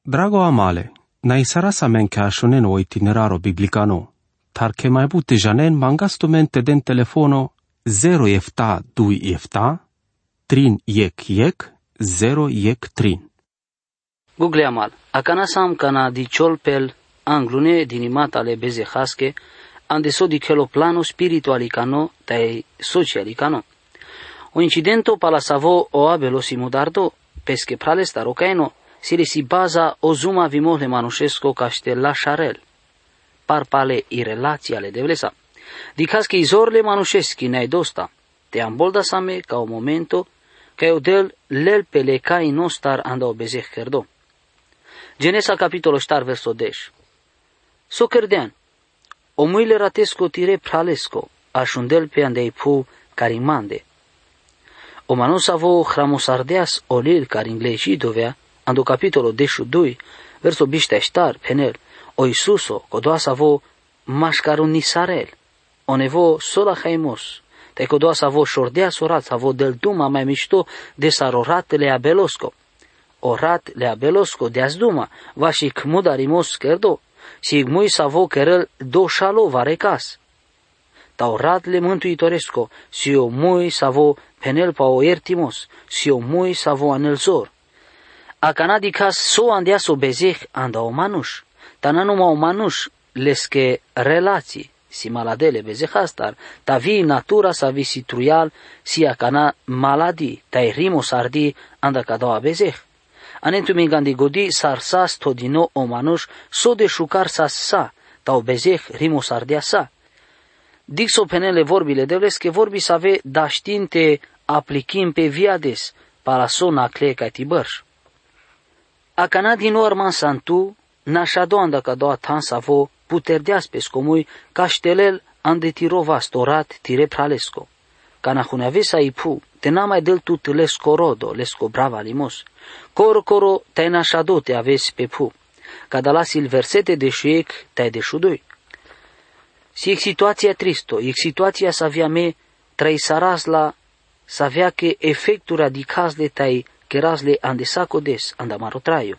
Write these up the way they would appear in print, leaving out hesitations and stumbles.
Drago amale, na isara sa men che ashonen o itineraro biblicano, tar che mai bute janen mangasto mente den telefono 0 efta 2 efta, trin yek 0 yek trin. Google amal, akana sam kana di cholpel anglune dinimatale bezehaske, andeso di chelo plano spiritualicano tai socialicano. O incidento palasavo o abelo simudardo, pesche pralesta rocaino, si baza o zuma vimole manușesco caștela șarel. Parpale i relații ale devlesa. Dicas că izorle manușeschi ne-ai dosta, te ambolda same ca o momento, ca eu del lel pele cai nostar anda obezeh kerdo. Genesa capitolo star verso 10. So kerdean, o muile ratesco tire pralesco, așundel pe andei pu carimande. O manusavo hramosardeas olil car inglesi dovea, ando capitolo 12, verso bișteștar penel, o Isuso, codoasavo mașcarunisarel, o nevo sola haimos, te codoasavo șordea sorat, savo del duma mai mișto de sarorat le abelosco. Orat le abelosco de azduma, va și cmudarimos kerdo, și gmui savo kerel do șalo varecas. Ta orat le mântuitoresco, și o mui savo penel pa o ertimos, și o mui savo anelzor. Acanadicas so andeas o bezeh anda o manuș, ta nanuma o manuș lesche relații, si maladele bezehastar, ta vi natura sa vi situial, si acana maladi, ta rimos ardi anda cadoa bezeh. Anentumi gandi godi sarsas todino o manuș so de șucar sa, ta o bezeh rimos ardea sa. Dixo penele vorbile devles că vorbi să ave da știnte aplichim pe viades, palaso nacle ca tibărș. Acana din urman santu, nașado anda ca doa tan savo puterdeas pe scomui caștelel ande tirova storat tire pralesco. Cana huneavesa ipu, te n-a mai del tu lesco rodo, lesco brava limos. Coro te nașado te avesi pe pu, ca da la silversete de șuiec te de șudui. Si e situația tristo, e situația să avea me trai sarasla, să avea că efectul radicazle tai kerazle ande sacodes anda marotraio.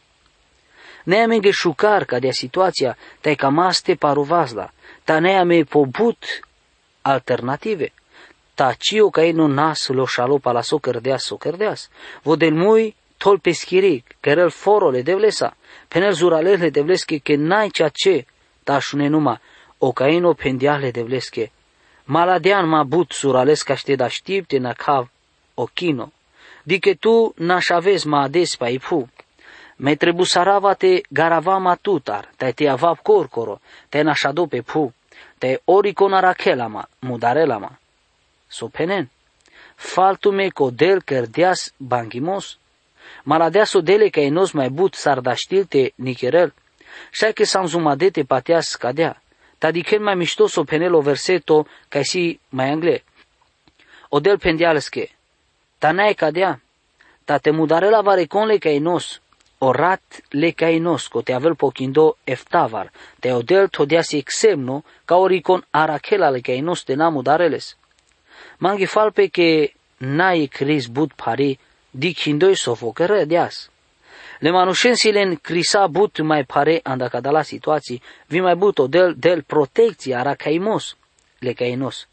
Nea me șucar ca de situația tai camaste paruvazla, ta nea me pobut alternative. Ta cio ca ei nu nas lo șalo pa la socărdeas. Vodel mui tol peschiric, kerel forole devlesa, penel zuralele devleske că n-ai cea ce, ta șune numa, o ca ei no pendiale devleske. Maladean ma but zurales ca ște da știpte na cav o chino. Dice tu n-aș avezi ma ades pa ipu. Me trebusarava te garava matutar, te avav corcoro, te nașado pe pu, te oriconarachelama, mudarelama. Sopenen, faltume codel cărdeas banghimos, maladeaso dele ca enos mai but sardaștilte nicherel, șai că s-am zumadete pateas scadea, tadicel mai mișto sopenel o verseto ca si mai angle. Odel pendialesche, ta n-ai cadea, ta te mudarela vareconle ca enos, orat le ca enos, co te avel pochindo eftavar, te odel todiasi exemno, ca oricon arachela le ca enos te na mudareles. Mangi falpe că n-ai cris but pari, dicindoi sofocără deas. Le manușensile în crisa but mai pare anda la situații, vi mai but o del protecție ara caimos, le cainos.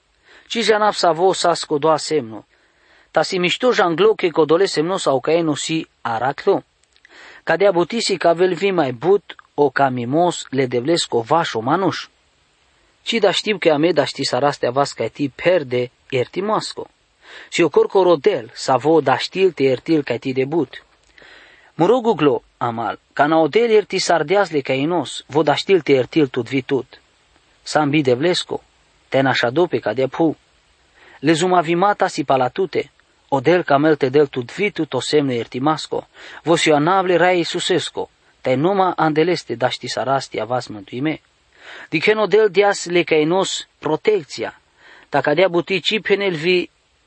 Ci janap savo sasco doa semno, ta si mișto janglo că codole semno sau caino si araclo. Cadea butisi ca vel vi mai but o camimos le devlesco vașo manuș. Ci da știu că ame da ști sarastea vas ca ti perde ertimasco. Și o corcorodel savo da știl te ertil ca ti debut. Muroguglo, amal, ca na odel erti sardeazle ca inos, vo da știl te ertil tut vitut. Sambi devlesco, te nașado pe ca de pu. Le zumavimata si palatute, odel camel te del tut vitut o semne ertimasco, vo si anavle rai Iisusesco, te numa andeleste da ști sarastea vas mântuime. Dicen odel dias le ca inos protecția, ta ca dea buti ci penel vi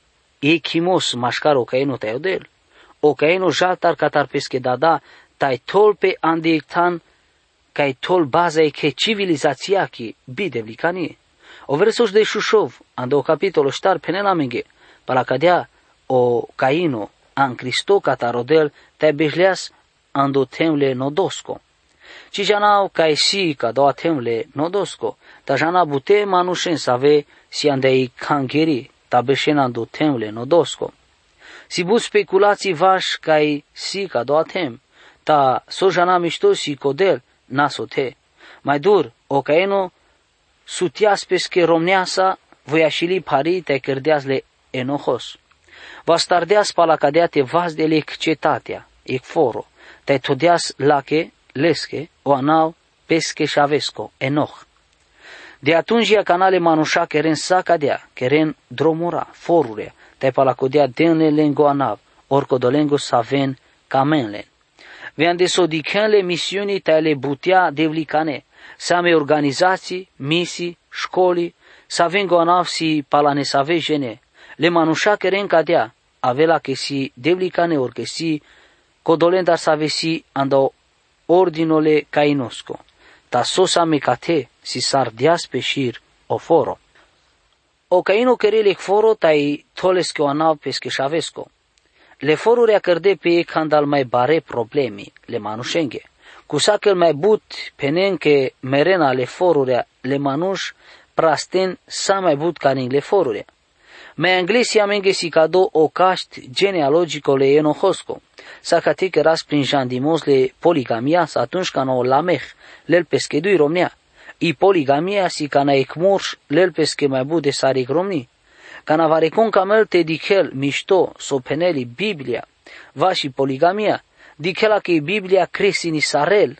echimos mașcar o ca ino te odel. O ca ino jaltar catar pesche dada, tai tol pe andeictan, ca tol baza e che civilizația ki bidevlicanie. O versos de Șușov, ando capitolo ștar penela menge, pala cadea o caino an Cristo catarodel te behleas ando temle nodosko. Ci janau kai si ka do temle nodosko, ta jana bute manushen save si andei kangeri, ta beshen ando temle nodosko. Si bu speculații vaș kai si ka do tem, ta so jana mișto si codel nasote. Mai dur, o caeno sutias pesche romneasa voiașili pari te cărdeas le enojos. Va stardeas palacadeate vas de lec cetatea, ec foro, te todeas lache, lesche, o anau, pesche șavesco, enoch. De atunci ia canale manușa keren sacadea, keren dromura, forurea, te palacodea denle lengo anav, orcodolengo saven camenlen. Vean de sodicenle misiunii tale butea devlicane, same organizații, misii, școli, să vengo anav si palane save jene, le manușa keren cadea, avela che si devlicane or che si codolenda save si ando ordinole cainosco, ta sosa mecate si sardias pe șir o foro. O caino kerele foro tai tolesche o anav pesche șavesco. Le forurea cărde pe candal mai bare problemi, le manușenghe. Cu sacel mai but penenche merena le forurea le manuș prasten sa mai but caning le forurea. Mai englesi amenge si cado o caști genealogico le enohosco. Sa cate că ras prin jandimos le poligamia sa atunci ca o lameh lel peschedui romnea. I poligamia si ca na ecmurș lel pesche mai but de saric romni. Cana varecon camel te dichel mișto so peneli Biblia, va și poligamia, dichela că Biblia cresi ni sarel,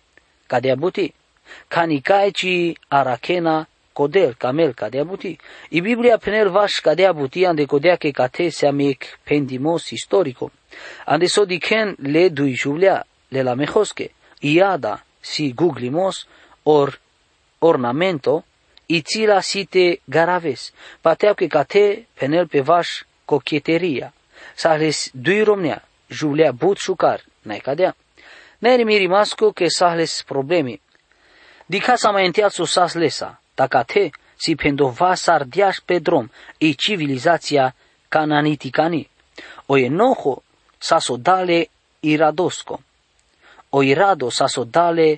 ca de abuti, cani caeci arachena codel, camel, ca de abuti. I Biblia penel vaș ca de abuti, ande codea că cate se amic pendimos istorico, ande so dichen le dui juvlea, le la mejosche, iada si guglimos, or ornamento, ițila site garaves, pateau că cate penel pe vaș cocheteria, sahles dui romnea, juvlea but șucar, n-ai cadea. N-ai mirimasco că sahles problemi. Di casa mai înteaț o saslesa, ta cate si pendova sardiaș pe drom, e civilizația cananiticani. O enojo sasodale iradosco, o irado sasodale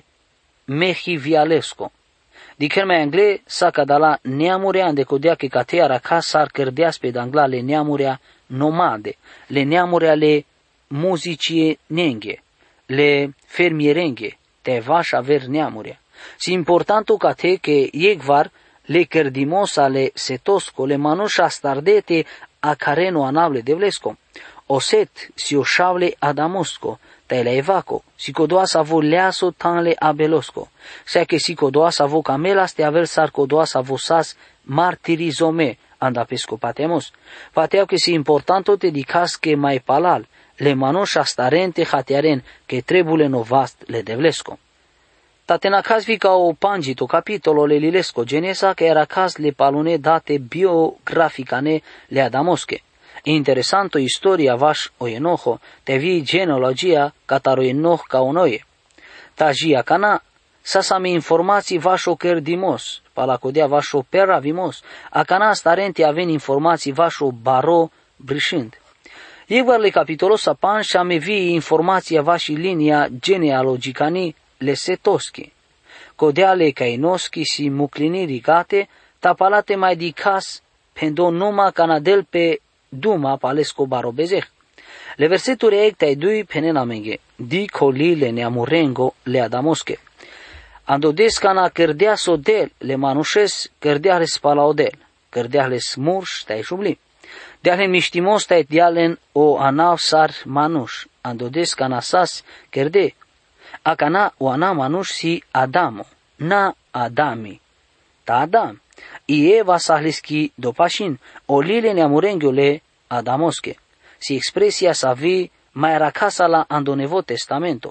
mehivialesco. Dicher mai angle sa cadala neamurea ande codea că catea raca s-ar cărdeas pe dangla le neamurea nomade, le neamurea le muzicie nenghe, le fermierenghe, te vaș aver neamurea. Si importanto cate că iegvar le cărdimos ale setosco, le manușa stardete a careno anable de vlesco, o set si o șavle adamosco, te le evaco, si codoasa vo leaso tanle abelosco, sea que si codoasa vo camelas te avel sar codoasa vo sas martirizome, anda pesco patemos, pateau que si importanto te dicas que mai palal, le manușa starente hatearen que trebule novast le devlesco. Tatenacas vi ca o pangito capitolo le lilesco genesa que era cas le palune date biograficane le adamosche. Interesanto istoria vaș o enojo, te vi genealogia cataro enoh ca onoie. Ta jia cana, sasami informații vaș o cărdimos, palacodea vaș o peravimos, a cana starente aven informații vaș o baro brișind. Iegvar le capitolos apan și ame vi informația vaș linia genealogicani le setoschi. Codeale cainoschi si muclini rigate, tapalate mai dicas pendo numa canadel pe duma palesco barobezeh. Le verseturi ectai dui penenamenge, di coli le neamurengo le adamosche. Andodes cana cărdea sodel, le manușes cărdea spalaodel, cărdea le smurș tai șubli. De-ale miștimos tai dialen o anav sar manuș, andodes cana sas cărde, a cana o ana manuș si Adamo, na Adami, ta Adam. I Eva sahliski dopașin, o lile neamurenghiole adamosche. Si expresia sa vi mai era casa la andonevo testamento,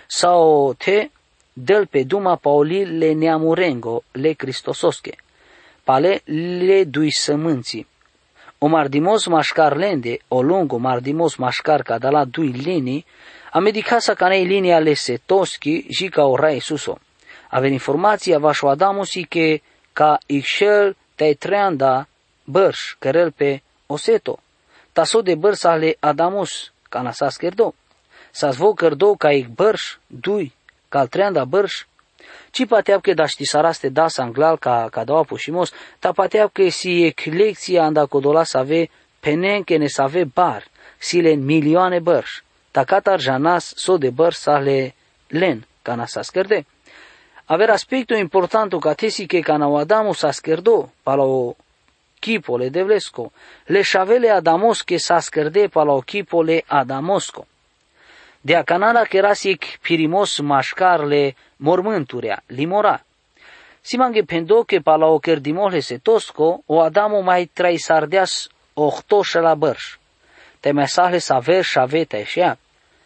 sau te del pe duma paoli le neamurengo le cristososche, pale le dui sămânții. O mardimos mașcar lende, o lungo mardimos mașcar ca de la dui linii, a medicasa ca nei linia le setoschi și ca o rai suso. Aven informația vașo adamosi că ca ixel te treanda bărș cărel pe oseto, taso de bărsa ale adamos ca nasas cărdo. sa zvou cărdou ca ik bărș, dui, cal treanda bărș, ci pateap că da ști saraste da sanglal ca cadaua pușimos, ta pateap că si eclecția anda codola să ave penen că ne să ave bar, si len milioane bărș, ta catar janas so de bărș sa le len, ca na sa scărde. Aver aspectul important ca tesi că ca na o Adamu sa scărdo, pa la o chipole de vlesco, le șavele Adamos că sa scărde pa la o chipole Adamosco. De acanala că rasic pirimos mașcarle mormânturea, limora. Simanghe pendo că pa la o cărdimole se tosco, o Adamu mai trai sardeas ochtoșă la bărș. Te mai sahle să aver șavete așa.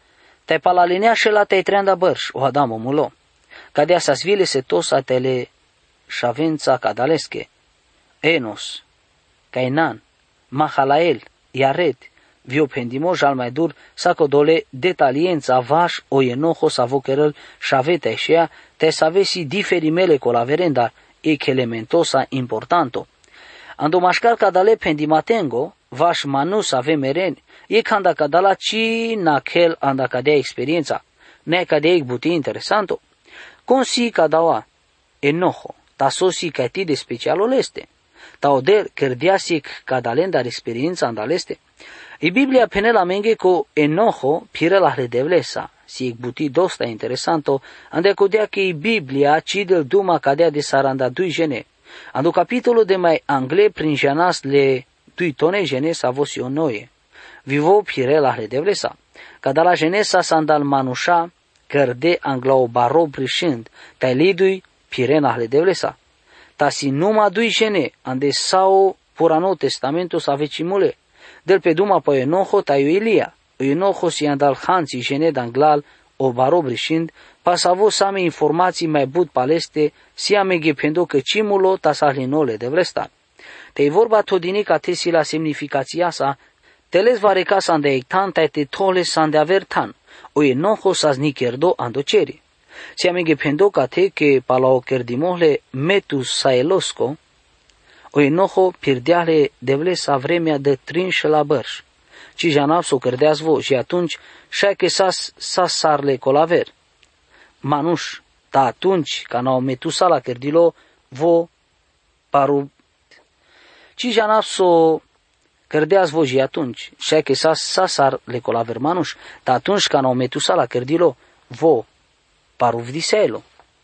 Te pa la linea și la te treanda bărș, o Adamu mulo. Cadea sa svile se tosa tele șavența cadalesche. Enos, Cainan, Mahalael, Iared, vio pendimoj al mai dur, sa codole detaliența vaș o enoho sa vocărăl șavete așa, te să avesi diferimele colaverenda, e că elementosa importanto. Ando mașcar cadale pendimatengo, vaș manus ave mereni, e canda cadala ci naquel anda cadea experiența, ne cadea e buti interesanto. Consi cadaua, enoho, ta sosi ca ti de specialul este. Ta odel cărdiasic cadalenda experiența andaleste. I Biblia penela menge co enoho pire la hledevlesa. Si buti dosta interesanto, ande codea că i Biblia cidel duma cadea de saranda dui gene. Ando capitolul de mai angle prin janas le dui tone gene sa vosi o noie. Vivo pire la hledevlesa. Cadala genesa sandal manușa, cărde anglao baro brișind, tai lidui pirena hledevlesa. Ta si numa dui gene, ande sao purano testamento sa vecimule, del pe duma po enoho ta Ioilia, enoho si andal hanții gene danglal o baro brișind, pa sa vo same informații mai bud paleste, si amege pendo că cimulo ta sa hlinole de vlestan. Te-i vorba todinic atesi la semnificația sa, teles va reca sa ande ectan, ta te tole sa ande avertan, o enoho sa znicherdo andoceri. Si amege pendo ca te que pa la o cerdimohle metus saelosco, o enoho pirdeale devle sa vremea de trinșă la bărș, ci janav s-o cărdeaz vo și atunci șai că sa sarle colaver. Manuș, ta atunci ca n-au metusa la cărdilo vo paru, ci janav s-o cărdeaz vo și atunci șai că sa sarle colaver manuș, ta atunci ca n-au metusa la cărdilo vo paruvdiselo.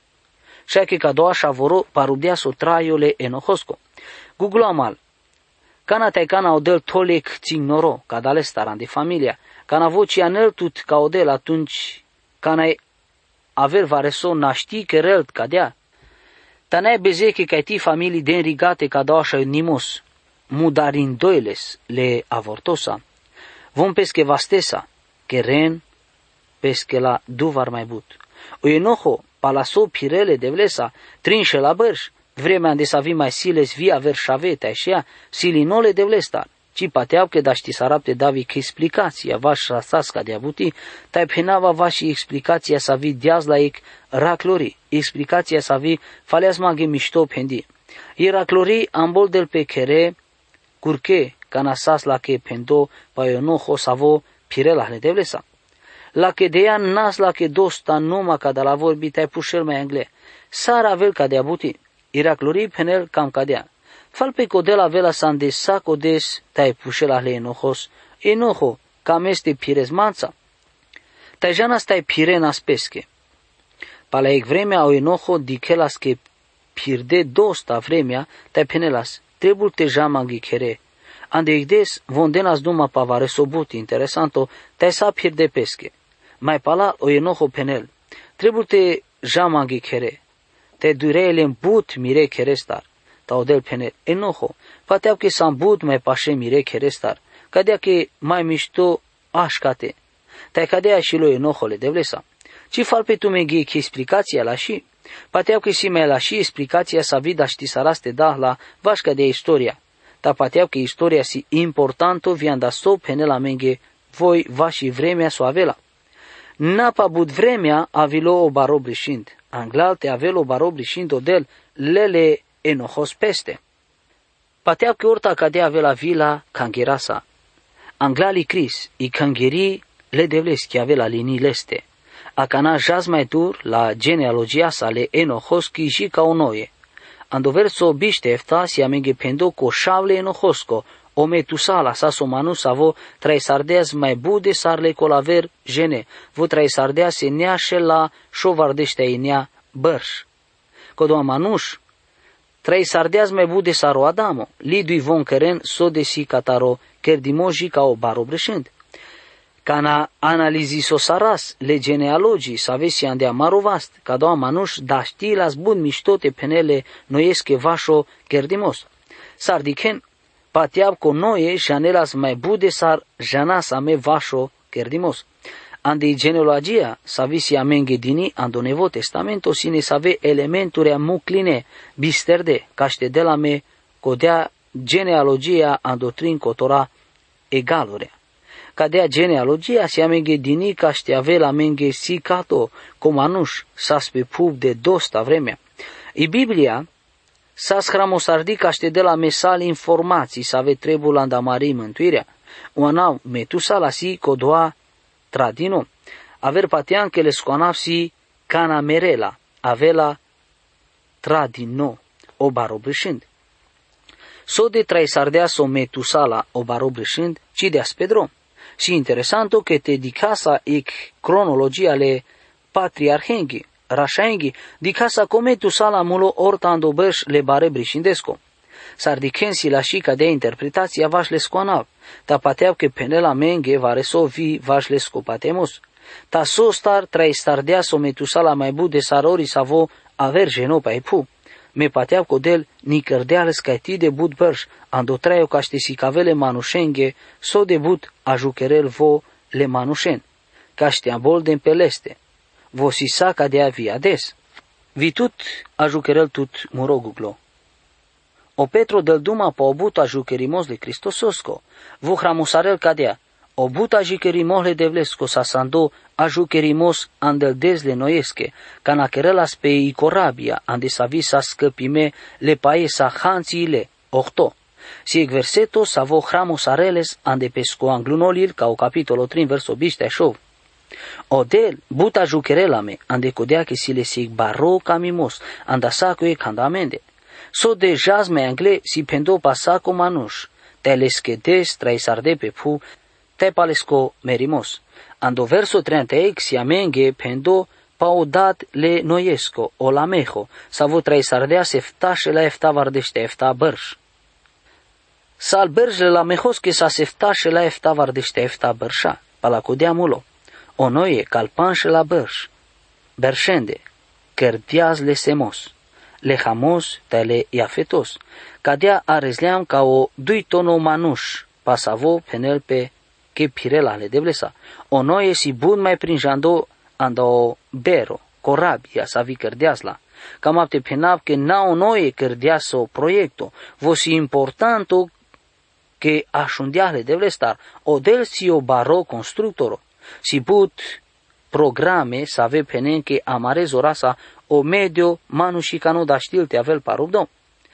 Șai că ca doua șavoro parubdea s-o traiole enohosco. Google amal. Cana te cana odel tolec țignoro, ca dale staran de familia. Cana voci aneltut ca odel atunci cana aver vareso naști că relt cadea. Ta n-ai bezeche ca ti familii de înrigate ca doașa nimos. Mudarin doiles le avortosa. Vom pesche vastesa, că ren pesche la duvar mai but. O enoho palaso pirele de vlesa, trinșe la bărș, vremea de să avem mai siles via ver șavete așa, silinole de vlestar, ci pateau că da ști sarapte davi că explicația vaș rasasca de abuti, tai penava vași explicația să vi diaz la ec raclori, explicația să vi faleas maghe mișto pendi. I raclori ambol del pe chere, curche, canasas la că pendo, pa enoho savo pirela de vlesa. La că de ea nas la că dosta numa ca de la vorbi tai pușel mai angle, sar avel ca de abuti. Iraclori penel cam cadea. Fal pe codela vela sande sacodes tai pușela le enojos. Enojo cam este pirezmanța. Tai janas tai pirenas pesche. Pala ec vremea o enojo dichelas că pirde dosta vremea tai penelas. Trebul te jamanghi chere. Ande ecdes vondenas duma pavare sobut interesanto tai sa pirde pesche. Mai pala o enojo penel. Trebul te jamanghi chere. Te dureele în but mire cherestar. Ta odel penet enoho. Pateau că s-am but mai pașe mire cherestar. Cadea că mai mișto așcate. Tai cadea și lo enohole de vlesa. Ci fal pe tu meghe că explicația la și. Pateau că si mai la și explicația sa vida ști saraste da la vașca de istoria. Ta pateau că istoria si importanto vianda so penela menge voi va și vremea so avela. N-a but vremea avilo o baro brișind. Anglal te avelo baro brișind odel lele enojos peste. Pateau că orta cadea avela vila cangerasa. Anglali cris, i cangeri le devlesc avea linii leste. Acana jaz mai dur la genealogia sale enohoski și ca o noie. Andoverso biște efta si amenge pendo co șavle enohosco, o metusala sa somanu savo trai sardeas mai bude sarle colaver jene, vo trai sardea se neașe la șovardește inea bărș. Codo manuș, trai sardeas mai bude saro adamo, lidui von keren so desi cataro kerdimoji ca o baro breșend. Cana analiziso saras le genealogii savesi andea marovast, ca doa manuș da știi las bun miștote penele noiesche vașo kerdimos. Sardichen patiab co noie janelas mai bude sar janas ame vașo kerdimos. Ande genealogia savisi amenge dini ando Nevo Testamento sine save elementurea mucline bisterde caște de la me codea genealogia ando trin cotora egalorea. Cadea genealogia si amenge dini caște ave la menge si cato comanuș saspe pub de dosta vremea. I Biblia s-a schramosardi caște de la mesal informații să ave trebul andamari mântuirea. Oanau metusala si codoa tradino. Aver patean că le scoanapsi cana merela, avela tradino, o barobrișind. So de traisardea so metusala o barobrișind, ci de aspedro. Și interesanto că te dicasa ec cronologia le patriarhenghi, rașaenghi, dicasa co metusala mulo ortando băș le bare brișindesco. S-ar dicensi la și ca de interpretația vaș le scoanav, ta pateau că penela menge va resovi vaș le scopatemos. Ta so star traistardea so metusala mai bude sarori savo aver geno pa epu. Me pateau codel ni cărdeales caiti de bud bărș, ando traio caște si cavele manușenghe, so de bud ajucherel vo le manușen, caște abol de peleste, vo si saca de avia des. Vitut ajucherel tut muroguglo. O Petro del duma pa obut ajucherimos le Cristososco, vo hramusarel cadea, obut ajucherimos le devlesco sa sando ajucherimos andel dezle noiesche, canacherelas pe icorabia, ande sa visa scăpime le paesa hanțiile, ochto. Si ec verseto sa vo hramusareles ande pesco anglunolil ca o capitolo 3 verso biște șov. Odel but ajucherelame, ande codea che si le sig baro camimos, anda saco e candamende. So de jazme angle si pendo pasaco manuș, te leskedes traisarde pe pu, te palesco merimos. Ando verso 30 si amenge pendo paudat le noiesco o la mejo, savo traisardea seftașe la efta vardește efta bărș. Sal bărșle la mejos que sa seftașe la efta vardește efta bărșa, palacodea mulo. O noie calpanșe la bărș, bărșende, cărdiaz le semos. Le hamos tele iafetos, cadea arezleam ca o dui tono manuș, pasavo penel pe che pirela le deblesa. O noie si bun mai prinjando anda o bero, corabia sa vi cărdeasla. Cam apte penav că na o noie cărdeaso proiecto, vo si importanto că așundea le deblestar, o del si o baro constructoro, si but programe să ave penen că amarez orasa o medio manuși ca nu da știl te avel parubdo.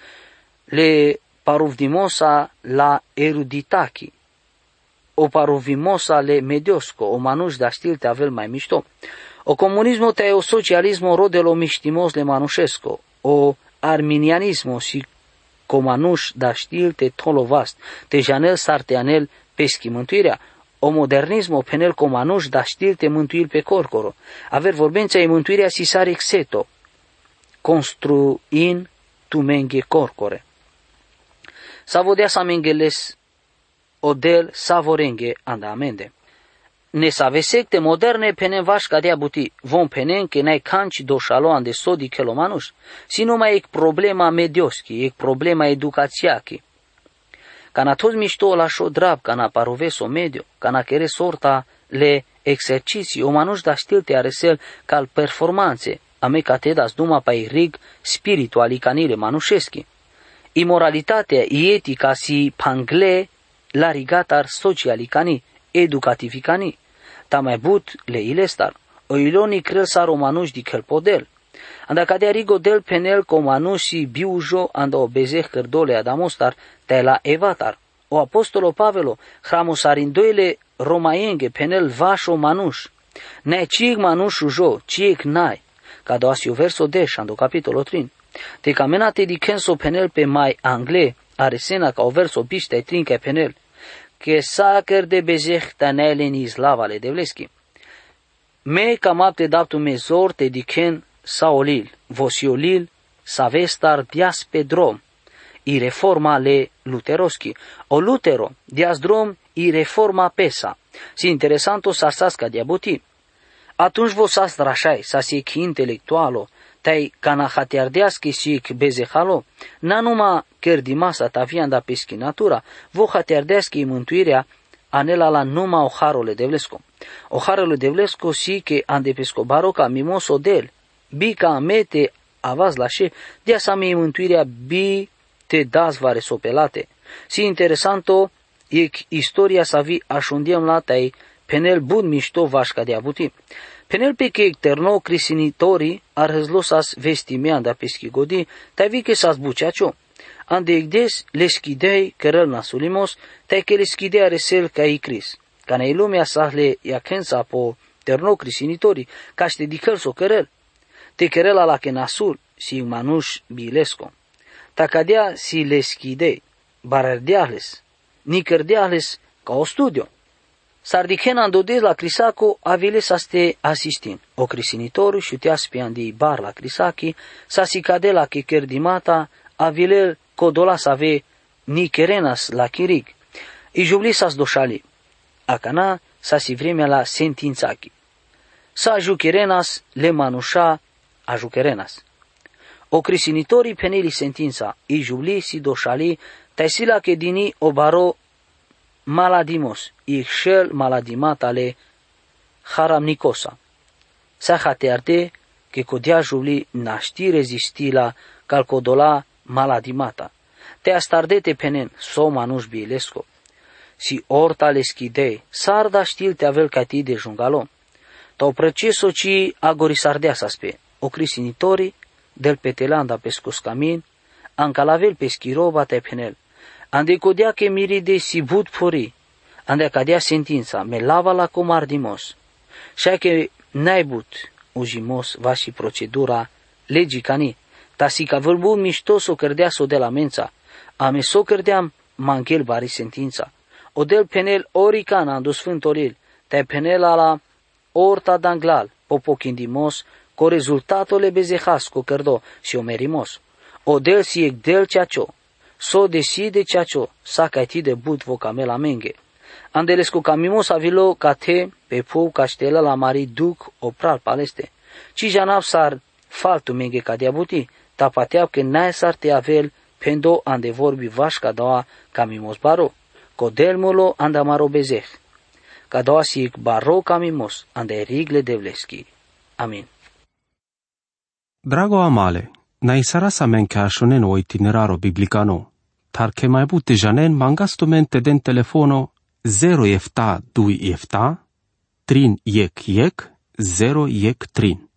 Le paruvdimosa la eruditachi, o paruvimosa le mediosco, o manuș da știl te avel mai mișto. O comunismo te o socialismo rodelo miștimos le manușesco, o arminianismo si comanuș da știl te tolovast, te janel sarteanel peschi mântuirea. O modernismo penel comanuș da știl te mântuil pe corcoro. Aver vorbența e mântuirea si sar exeto. Construin tu menge corcore. Savodea sa mengeles odel savorenge anda amende. Ne save secte moderne penen vaș cadea buti. Vom penen că n-ai canci doșaloan de sodi kelomanuș. Si numai ec problema medioschi, ec problema educațiachi. Cana toți mișto la șo drab, cana paroveso medio, cana chere sorta le exerciții, o manuș da știl te aresel cal performanțe, ame catedas duma pa rig spirituali canile manușeschi. Imoralitatea etica si pangle la rigatar sociali cani, educativi cani, ta mai but le ilestar, o iloni crel sa romanuș di kel podel. Anda cadea rigo del penel co manuși biujo anda o bezeh cărdole adamostar te la evatar. O apostolo Pavelo hramosarindoile romaenge penel vašo manuš. Ne čijeg manuš užo, čijeg naj. Kada asi u verso 10 do capitolo 3. Te kamenate di kenso penel pe mai angle, aresena ca o verso biste e trinca penel, che sacer de bezeh tanele ni slavale devleski. Me kamapte daptu me zorte di ken saolil, vosiolil, savestar dias pe drom, i reforma le luteroski, o lutero dias drom i reforma pesa. Si interesanto sa sasca diabuti. Atunci vo sas drașai, sa si eki intelectualo, tai canahatiardeaschi si bezehalo, na numa cerdimasa tavianda peschi natura, vo hatiardeaschi mântuirea anela la numa oharole devlesco. Oharole devlesco si che ande pesco baroca mimoso del, bica mete avaz la she, dia sa mi mântuirea bi te dazvare sopelate. Si interesanto ec istoria sa vi așundiem la tai penel bun mișto vașca de abuti. Penel pe che terno crisinitori arhezlosas vestimeanda peschi godi, tai vi che sas buceacio. Ande egdes le schidei cărăl nasulimos, tai che le schidei aresel ca i cris. Ca nei lumea sahle iacensa po terno crisinitori, ca ște dicăl so cărăl. Te cărăla la che nasul, si manuș bilesco. Ta cadea si le schidei, barardeales, nicărdeales ca o studio. Sardicena andodez la crisaco avele sa ste asistin. O crisinitoru șutea spiandi bar la crisachi, sa si cade la che cerdimata avele codola sa ave nicerenas la chirig. I jubli sa sdoșali. Acana sa si vremea la sentințachi. Sa jucherenas le manușa a jucherenas. O crisinitorii peneli sentința, i jubli si doșali, taisila che dini o baro maladimos, ixel maladimatale haramnicosa. Sa hatearte che codia jubli naști rezistila calcodola maladimata. Te astardete penen so manuș bielesco. Si orta le schidei, sarda știl te avel cati de jungalo. Tau proceso ci agorisardea saspe, o crisinitori del petelanda pescos camin, anca lavel peschiroba te penel. Ande codia che miride si bud fori, ande cadea sentința, me lava la comardimos. Și che n-ai but ujimos va și procedura legii cani, ta si ca vâlbu miștoso cărdeaso de la mența, ame so cărdeam manghel bari sentința. O del penel orican andu sfântolil, te penel ala orta danglal, popocindimos, co rezultatole bezehasco cărdo și o merimos. O del si ec del ceacio, so decide ceacio, sa caiti de but vocamela menge. Andelesco camimos avilo cate pe pou caștela la mari duc opral paleste. Ci janap sar faltu menge ca diabuti, tapateau că n-ai sar te avel pendo ande vorbi vașca doa camimos baro. Codelmolo andamaro bezeh. Ca doa si ec baro camimos ande rigle devleski. Amin. Drago amale, na isara sa men ca așonen o itineraro biblicano, tar che mai bute janen mangastomente den telefono 0 efta 2 efta, 3 iec 0 iec 3.